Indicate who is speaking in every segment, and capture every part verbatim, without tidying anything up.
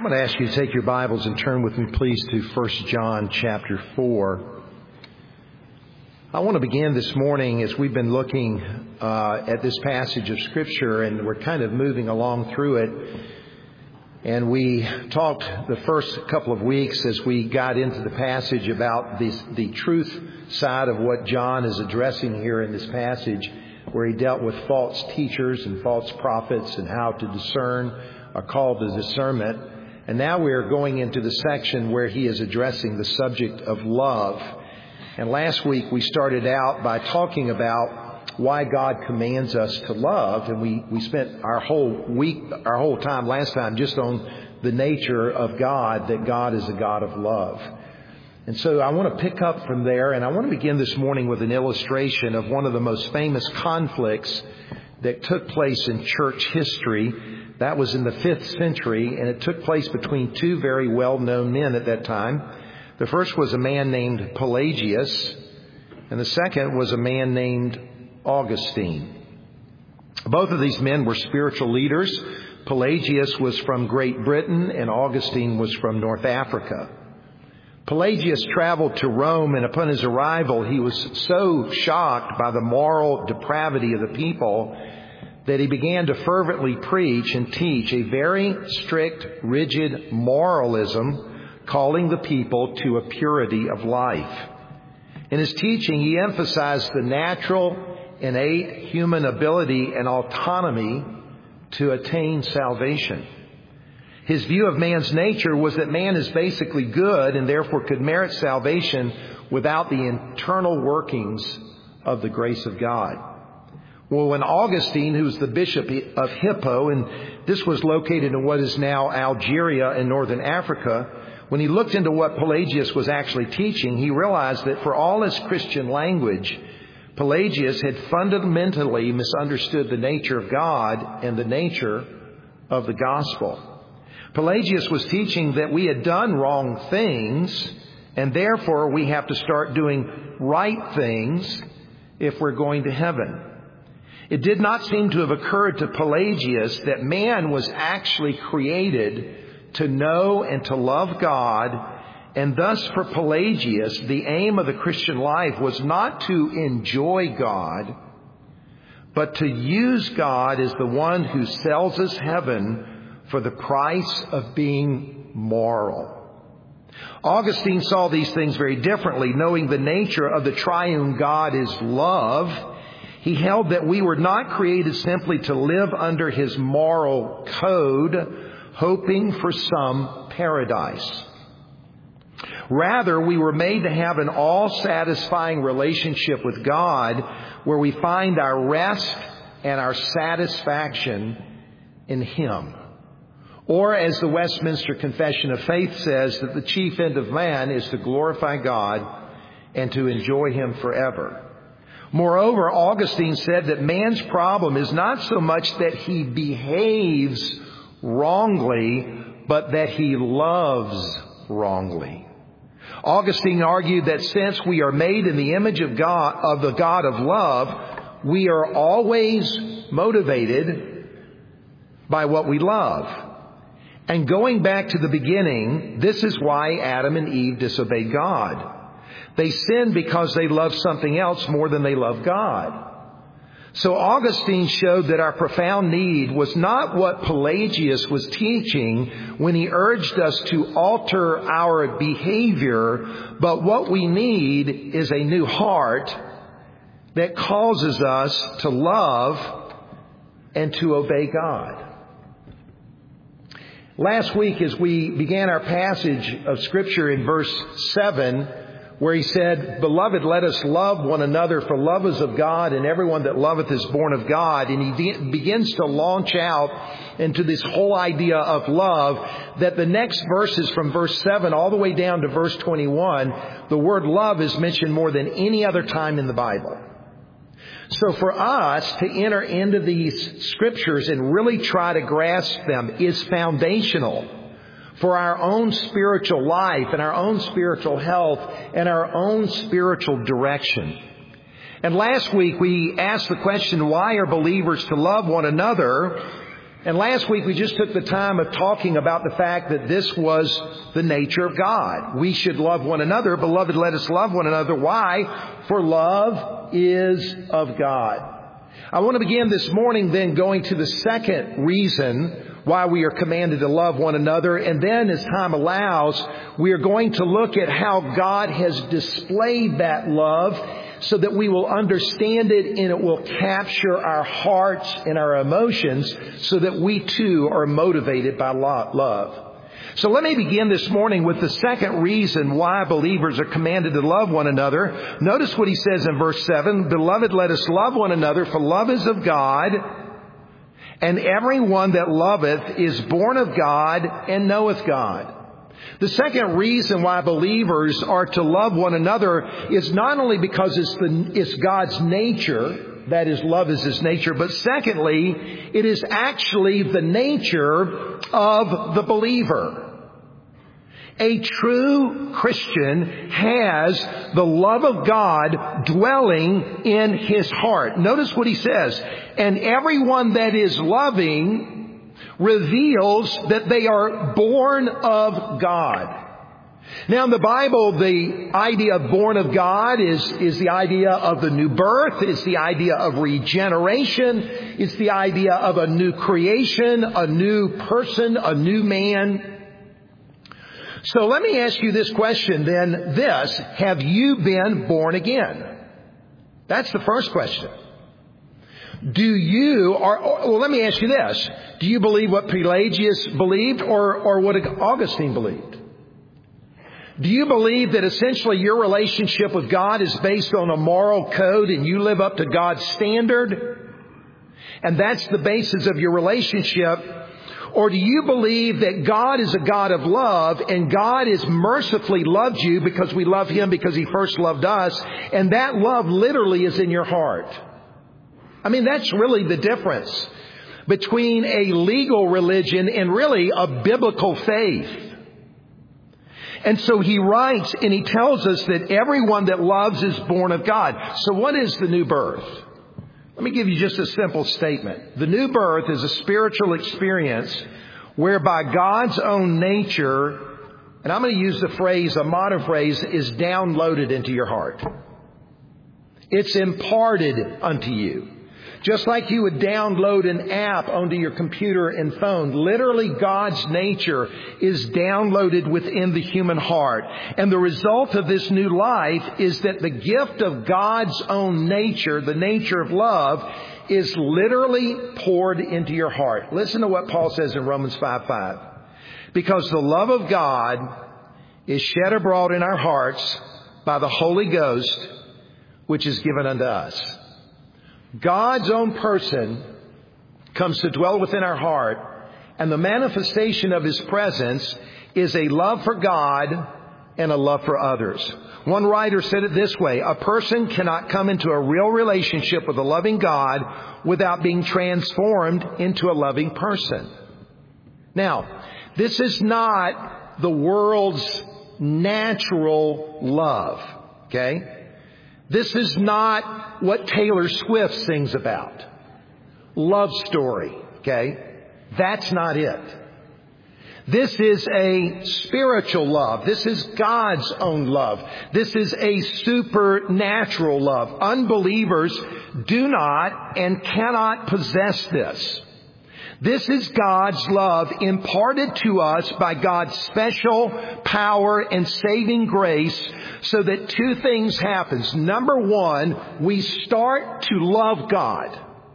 Speaker 1: I'm going to ask you to take your Bibles and turn with me, please, to First John chapter four. I want to begin this morning as we've been looking uh, at this passage of Scripture, and we're kind of moving along through it. And we talked the first couple of weeks as we got into the passage about the, the truth side of what John is addressing here in this passage, where he dealt with false teachers and false prophets and how to discern, a call to discernment. And now we are going into the section where he is addressing the subject of love. And last week we started out by talking about why God commands us to love. And we, we spent our whole week, our whole time last time just on the nature of God, that God is a God of love. And so I want to pick up from there, and I want to begin this morning with an illustration of one of the most famous conflicts that took place in church history. That was in the fifth century, and it took place between two very well-known men at that time. The first was a man named Pelagius, and the second was a man named Augustine. Both of these men were spiritual leaders. Pelagius was from Great Britain, and Augustine was from North Africa. Pelagius traveled to Rome, and upon his arrival, he was so shocked by the moral depravity of the people that he began to fervently preach and teach a very strict, rigid moralism, calling the people to a purity of life. In his teaching, he emphasized the natural, innate human ability and autonomy to attain salvation. His view of man's nature was that man is basically good and therefore could merit salvation without the internal workings of the grace of God. Well, when Augustine, who was the bishop of Hippo, and this was located in what is now Algeria in northern Africa, when he looked into what Pelagius was actually teaching, he realized that for all his Christian language, Pelagius had fundamentally misunderstood the nature of God and the nature of the gospel. Pelagius was teaching that we had done wrong things, and therefore we have to start doing right things if we're going to heaven. It did not seem to have occurred to Pelagius that man was actually created to know and to love God. And thus for Pelagius, the aim of the Christian life was not to enjoy God, but to use God as the one who sells us heaven for the price of being moral. Augustine saw these things very differently. Knowing the nature of the triune God is love, he held that we were not created simply to live under his moral code, hoping for some paradise. Rather, we were made to have an all-satisfying relationship with God, where we find our rest and our satisfaction in Him. Or, as the Westminster Confession of Faith says, that the chief end of man is to glorify God and to enjoy Him forever. Moreover, Augustine said that man's problem is not so much that he behaves wrongly, but that he loves wrongly. Augustine argued that since we are made in the image of God, of the God of love, we are always motivated by what we love. And going back to the beginning, this is why Adam and Eve disobeyed God. They sinned because they loved something else more than they loved God. So Augustine showed that our profound need was not what Pelagius was teaching when he urged us to alter our behavior, but what we need is a new heart that causes us to love and to obey God. Last week, as we began our passage of Scripture in verse seven, where he said, "Beloved, let us love one another, for love is of God, and everyone that loveth is born of God." And he de- begins to launch out into this whole idea of love, that the next verses from verse seven all the way down to verse twenty-one, the word love is mentioned more than any other time in the Bible. So for us to enter into these scriptures and really try to grasp them is foundational for our own spiritual life and our own spiritual health and our own spiritual direction. And last week we asked the question, why are believers to love one another? And last week we just took the time of talking about the fact that this was the nature of God. We should love one another. Beloved, let us love one another. Why? For love is of God. I want to begin this morning then going to the second reason why we are commanded to love one another. And then as time allows, we are going to look at how God has displayed that love so that we will understand it and it will capture our hearts and our emotions so that we too are motivated by love. So let me begin this morning with the second reason why believers are commanded to love one another. Notice what he says in verse seven, Beloved, let us love one another, for love is of God, and everyone that loveth is born of God and knoweth God. The second reason why believers are to love one another is not only because it's, the, it's God's nature, that is, love is His nature, but secondly, it is actually the nature of the believer. A true Christian has the love of God dwelling in his heart. Notice what he says, and everyone that is loving reveals that they are born of God. Now in the Bible, the idea of born of God is, is the idea of the new birth. It's the idea of regeneration. It's the idea of a new creation, a new person, a new man. So let me ask you this question then, this, have you been born again? That's the first question. Do you, or, or well, let me ask you this. Do you believe what Pelagius believed or, or what Augustine believed? Do you believe that essentially your relationship with God is based on a moral code and you live up to God's standard? And that's the basis of your relationship? Or do you believe that God is a God of love and God has mercifully loved you because we love Him because He first loved us, and that love literally is in your heart? I mean, that's really the difference between a legal religion and really a biblical faith. And so he writes and he tells us that everyone that loves is born of God. So what is the new birth? Let me give you just a simple statement. The new birth is a spiritual experience whereby God's own nature, and I'm going to use the phrase, a modern phrase, is downloaded into your heart. It's imparted unto you. Just like you would download an app onto your computer and phone, literally God's nature is downloaded within the human heart. And the result of this new life is that the gift of God's own nature, the nature of love, is literally poured into your heart. Listen to what Paul says in Romans five five. Because the love of God is shed abroad in our hearts by the Holy Ghost, which is given unto us. God's own person comes to dwell within our heart, and the manifestation of His presence is a love for God and a love for others. One writer said it this way, a person cannot come into a real relationship with a loving God without being transformed into a loving person. Now, this is not the world's natural love, okay? This is not what Taylor Swift sings about. Love story, okay? That's not it. This is a spiritual love. This is God's own love. This is a supernatural love. Unbelievers do not and cannot possess this. This is God's love imparted to us by God's special power and saving grace so that two things happen. Number one, we start to love God.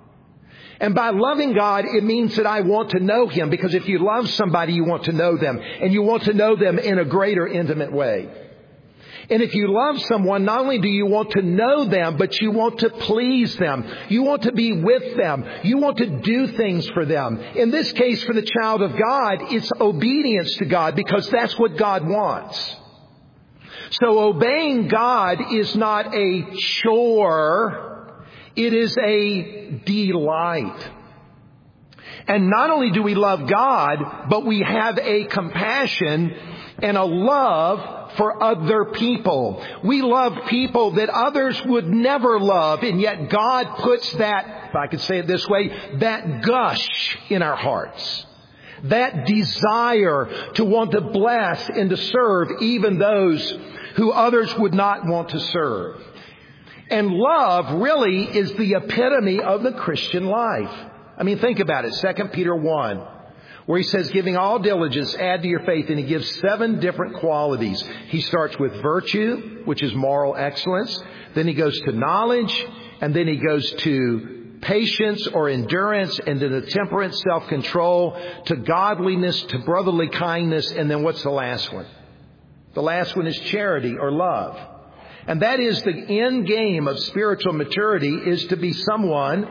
Speaker 1: And by loving God, it means that I want to know Him, because if you love somebody, you want to know them, and you want to know them in a greater, intimate way. And if you love someone, not only do you want to know them, but you want to please them. You want to be with them. You want to do things for them. In this case, for the child of God, it's obedience to God, because that's what God wants. So obeying God is not a chore. It is a delight. And not only do we love God, but we have a compassion and a love for other people. We love people that others would never love, and yet God puts that, if I could say it this way, that gush in our hearts. That desire to want to bless and to serve even those who others would not want to serve. And love really is the epitome of the Christian life. I mean, think about it. Second Peter one, where he says, giving all diligence, add to your faith. And he gives seven different qualities. He starts with virtue, which is moral excellence. Then he goes to knowledge. And then he goes to patience or endurance. And then the temperance, self-control, to godliness, to brotherly kindness. And then what's the last one? The last one is charity or love. And that is the end game of spiritual maturity, is to be someone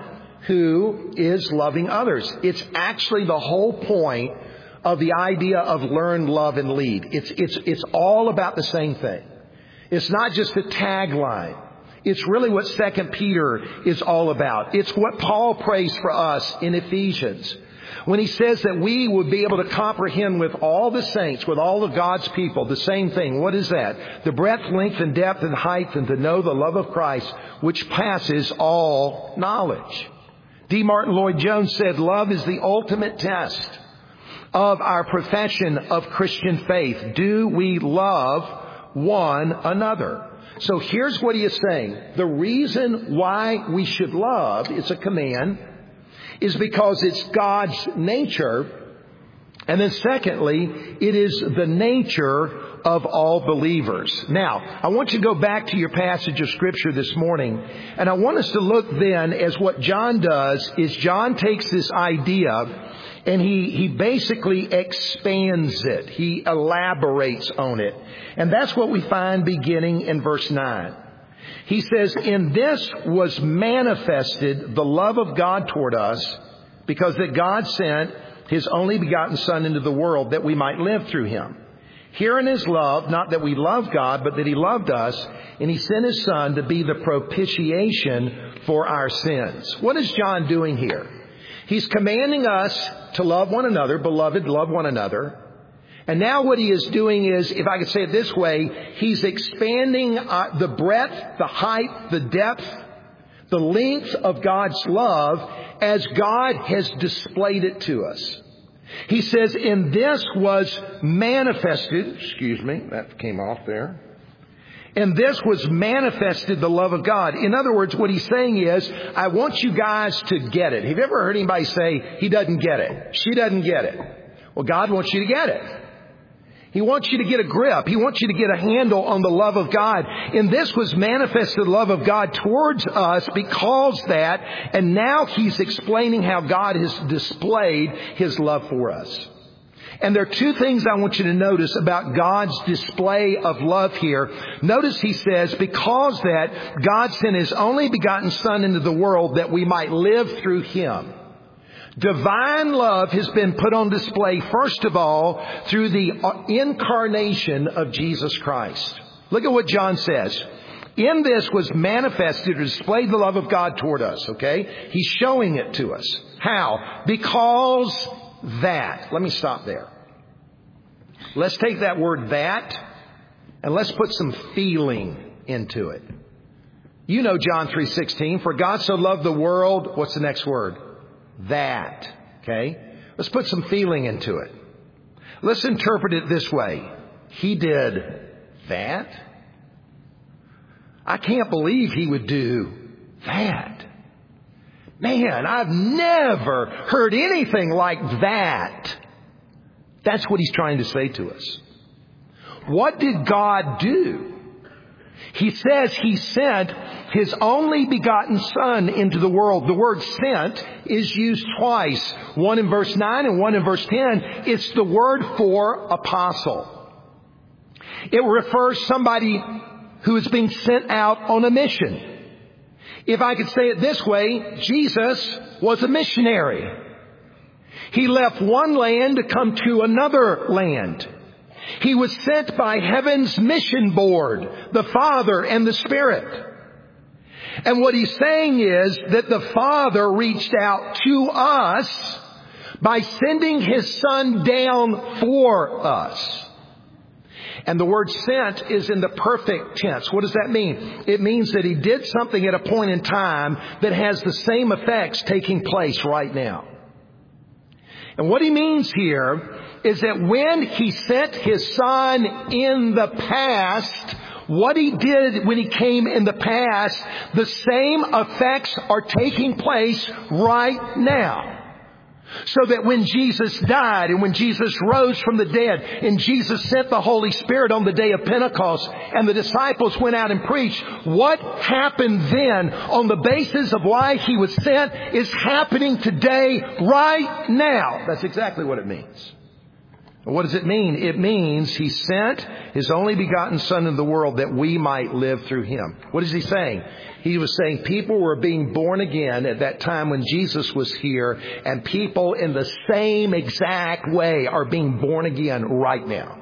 Speaker 1: who is loving others. It's actually the whole point of the idea of learn, love, and lead. It's, it's, it's all about the same thing. It's not just a tagline. It's really what Second Peter is all about. It's what Paul prays for us in Ephesians, when he says that we would be able to comprehend with all the saints, with all of God's people, the same thing. What is that? The breadth, length, and depth, and height, and to know the love of Christ, which passes all knowledge. D. Martin Lloyd-Jones said, love is the ultimate test of our profession of Christian faith. Do we love one another? So here's what he is saying. The reason why we should love, it's a command, is because it's God's nature. And then secondly, it is the nature of all believers. Now, I want you to go back to your passage of Scripture this morning. And I want us to look then as what John does is John takes this idea and he, he basically expands it. He elaborates on it. And that's what we find beginning in verse nine. He says, in this was manifested the love of God toward us, because that God sent His only begotten Son into the world that we might live through Him. Herein is love, not that we love God, but that He loved us, and He sent His Son to be the propitiation for our sins. What is John doing here? He's commanding us to love one another. Beloved, love one another. And now what he is doing is, if I could say it this way, he's expanding uh, the breadth, the height, the depth, the length of God's love as God has displayed it to us. He says, in this was manifested, excuse me, that came off there. And this was manifested the love of God. In other words, what he's saying is, I want you guys to get it. Have you ever heard anybody say, he doesn't get it? She doesn't get it. Well, God wants you to get it. He wants you to get a grip. He wants you to get a handle on the love of God. And this was manifested the love of God towards us because that, and now he's explaining how God has displayed His love for us. And there are two things I want you to notice about God's display of love here. Notice he says, because that God sent His only begotten Son into the world that we might live through Him. Divine love has been put on display, first of all, through the incarnation of Jesus Christ. Look at what John says. In this was manifested or displayed the love of God toward us, okay? He's showing it to us. How? Because that. Let me stop there. Let's take that word that and let's put some feeling into it. You know John three sixteen, for God so loved the world, what's the next word? That. Okay? Let's put some feeling into it. Let's interpret it this way. He did that? I can't believe He would do that. Man, I've never heard anything like that. That's what He's trying to say to us. What did God do? He says He sent His only begotten Son into the world. The word sent is used twice. One in verse nine and one in verse ten. It's the word for apostle. It refers to somebody who is being sent out on a mission. If I could say it this way, Jesus was a missionary. He left one land to come to another land. He was sent by heaven's mission board, the Father and the Spirit. And what he's saying is that the Father reached out to us by sending His Son down for us. And the word sent is in the perfect tense. What does that mean? It means that He did something at a point in time that has the same effects taking place right now. And what He means here is that when He sent His Son in the past, what He did when He came in the past, the same effects are taking place right now. So that when Jesus died and when Jesus rose from the dead and Jesus sent the Holy Spirit on the day of Pentecost and the disciples went out and preached, what happened then on the basis of why He was sent is happening today, right now. That's exactly what it means. What does it mean? It means He sent His only begotten Son into the world that we might live through Him. What is He saying? He was saying people were being born again at that time when Jesus was here, and people in the same exact way are being born again right now.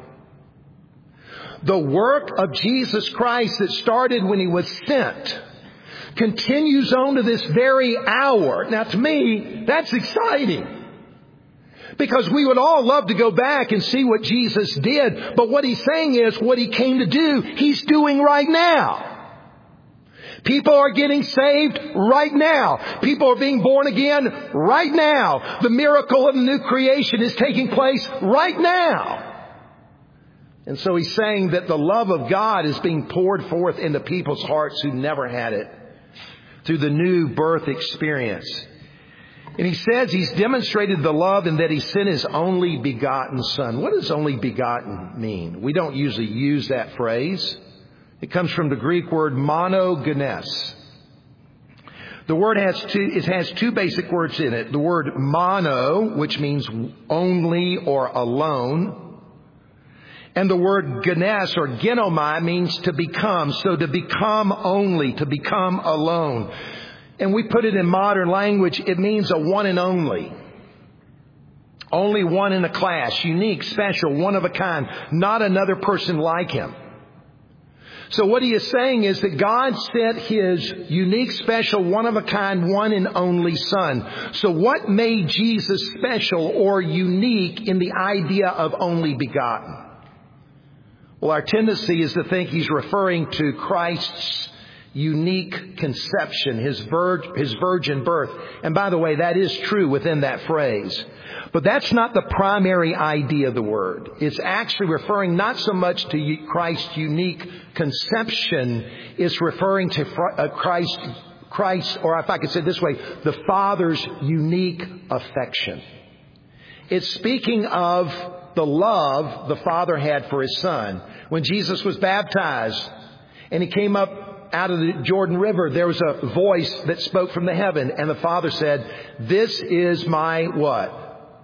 Speaker 1: The work of Jesus Christ that started when He was sent continues on to this very hour. Now, to me, that's exciting. Because we would all love to go back and see what Jesus did. But what He's saying is what He came to do, He's doing right now. People are getting saved right now. People are being born again right now. The miracle of the new creation is taking place right now. And so He's saying that the love of God is being poured forth into people's hearts who never had it through the new birth experience. And He says He's demonstrated the love in that He sent His only begotten Son. What does only begotten mean? We don't usually use that phrase. It comes from the Greek word monogenes. The word has two, it has two basic words in it. The word mono, which means only or alone. And the word genes or genomai means to become. So to become only, to become alone. And we put it in modern language, it means a one and only. Only one in a class, unique, special, one of a kind, not another person like Him. So what He is saying is that God sent His unique, special, one of a kind, one and only Son. So what made Jesus special or unique in the idea of only begotten? Well, our tendency is to think He's referring to Christ's unique conception, his, vir- his virgin birth. And by the way, that is true within that phrase. But that's not the primary idea of the word. It's actually referring not so much to Christ's unique conception. It's referring to Christ, Christ, or if I could say it this way, the Father's unique affection. It's speaking of the love the Father had for His Son. When Jesus was baptized and He came up out of the Jordan River, there was a voice that spoke from the heaven, and the Father said, "This is my" what?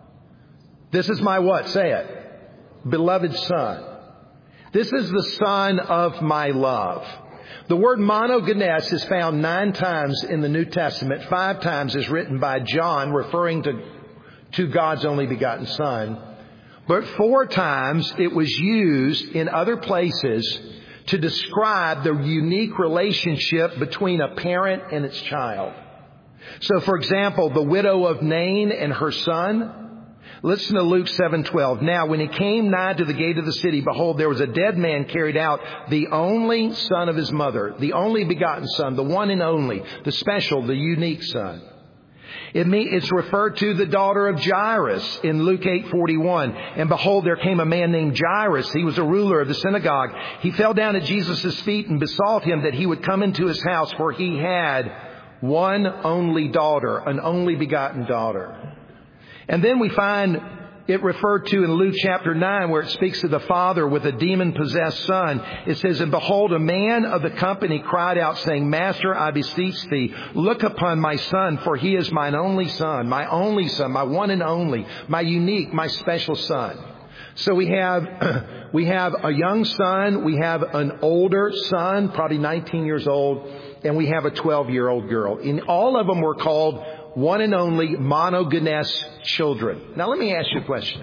Speaker 1: This is my what? Say it. Beloved Son. This is the Son of my love. The word monogenes is found nine times in the New Testament. Five times is written by John, referring to, to God's only begotten Son. But four times it was used in other places to describe the unique relationship between a parent and its child. So, for example, the widow of Nain and her son. Listen to Luke seven twelve. Now, when he came nigh to the gate of the city, behold, there was a dead man carried out, the only son of his mother, the only begotten Son, the one and only, the special, the unique Son. It mean, it's referred to the daughter of Jairus in Luke eight forty-one. And behold, there came a man named Jairus. He was a ruler of the synagogue. He fell down at Jesus' feet and besought Him that He would come into his house, for he had one only daughter, an only begotten daughter. And then we find it referred to in Luke chapter nine, where it speaks of the father with a demon-possessed son. It says, and behold, a man of the company cried out, saying, Master, I beseech thee, look upon my son, for he is mine only son, my only son, my one and only, my unique, my special son. So we have, we have a young son, we have an older son, probably nineteen years old, and we have a twelve-year-old girl. And all of them were called one and only monogenes children. Now let me ask you a question.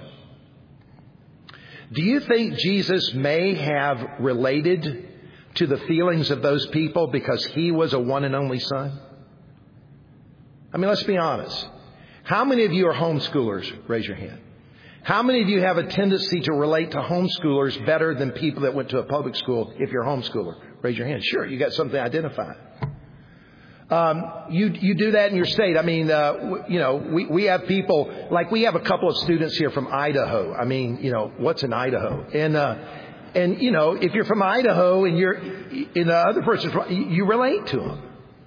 Speaker 1: Do you think Jesus may have related to the feelings of those people because He was a one and only son? I mean, let's be honest. How many of you are homeschoolers? Raise your hand. How many of you have a tendency to relate to homeschoolers better than people that went to a public school if you're a homeschooler? Raise your hand. Sure, you got something to identify. Um, you you do that in your state. I mean, uh, w- you know, we, we have people, like we have a couple of students here from Idaho. I mean, you know, what's in Idaho? And, uh, and you know, if you're from Idaho and you're in the other person's, you relate to them.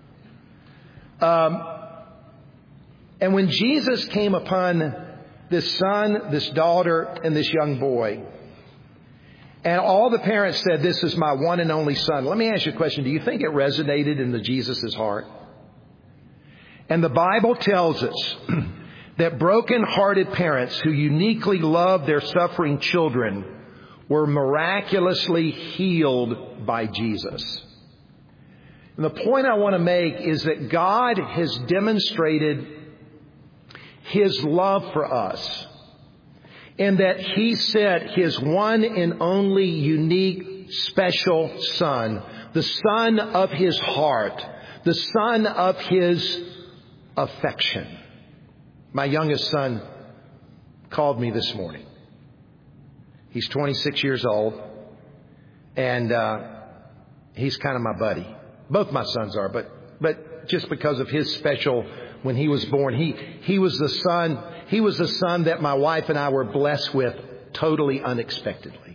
Speaker 1: Um, and when Jesus came upon this son, this daughter, and this young boy, and all the parents said, this is my one and only son. Let me ask you a question. Do you think it resonated in the Jesus' heart? And the Bible tells us that broken-hearted parents who uniquely love their suffering children were miraculously healed by Jesus. And the point I want to make is that God has demonstrated His love for us, and that He sent His one and only unique special Son, the Son of His heart, the Son of His affection. My youngest son called me this morning. He's twenty-six years old, and uh, he's kind of my buddy. Both my sons are, but but just because of his special, when he was born, he he was the son. He was the son that my wife and I were blessed with totally unexpectedly.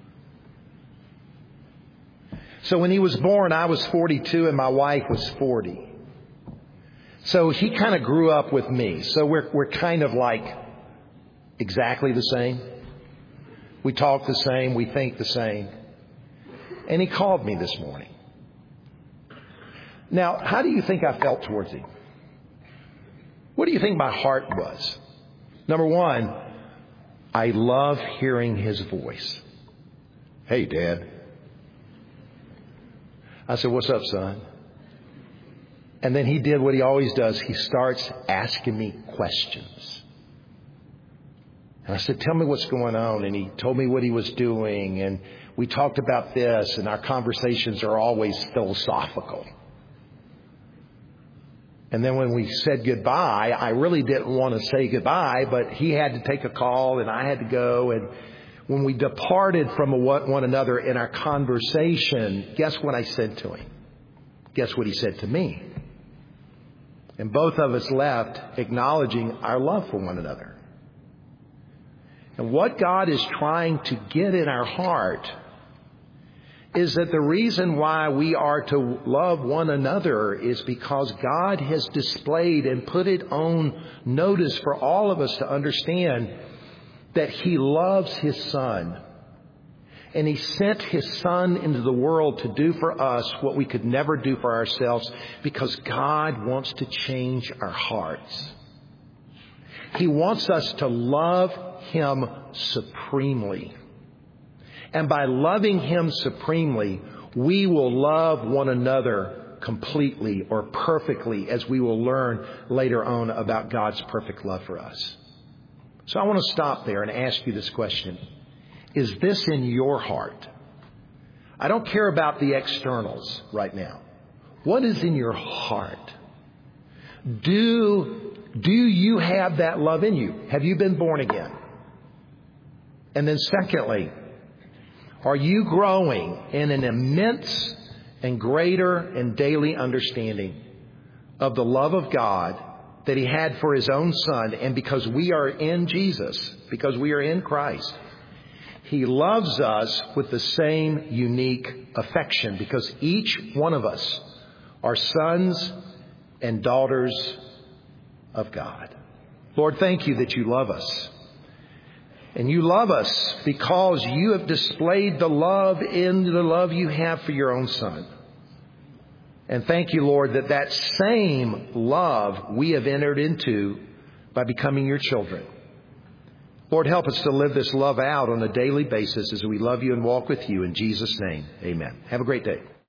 Speaker 1: So when he was born, I was forty-two and my wife was forty. So he kind of grew up with me. So we're we're kind of like exactly the same. We talk the same. We think the same. And he called me this morning. Now, how do you think I felt towards him? What do you think my heart was? Number one, I love hearing his voice. Hey, Dad. I said, what's up, son? And then he did what he always does. He starts asking me questions. And I said, tell me what's going on. And he told me what he was doing. And we talked about this. And our conversations are always philosophical. And then when we said goodbye, I really didn't want to say goodbye, but he had to take a call and I had to go. And when we departed from one another in our conversation, guess what I said to him? Guess what he said to me? And both of us left acknowledging our love for one another. And what God is trying to get in our heart is that the reason why we are to love one another is because God has displayed and put it on notice for all of us to understand that He loves His Son. And He sent His Son into the world to do for us what we could never do for ourselves, because God wants to change our hearts. He wants us to love Him supremely. And by loving Him supremely, we will love one another completely or perfectly, as we will learn later on about God's perfect love for us. So I want to stop there and ask you this question. Is this in your heart? I don't care about the externals right now. What is in your heart? Do, do you have that love in you? Have you been born again? And then secondly, are you growing in an immense and greater and daily understanding of the love of God that He had for His own Son? And because we are in Jesus, because we are in Christ, He loves us with the same unique affection, because each one of us are sons and daughters of God. Lord, thank You that You love us. And You love us because You have displayed the love in the love You have for Your own Son. And thank You, Lord, that that same love we have entered into by becoming Your children. Lord, help us to live this love out on a daily basis as we love You and walk with You. In Jesus' name, amen. Have a great day.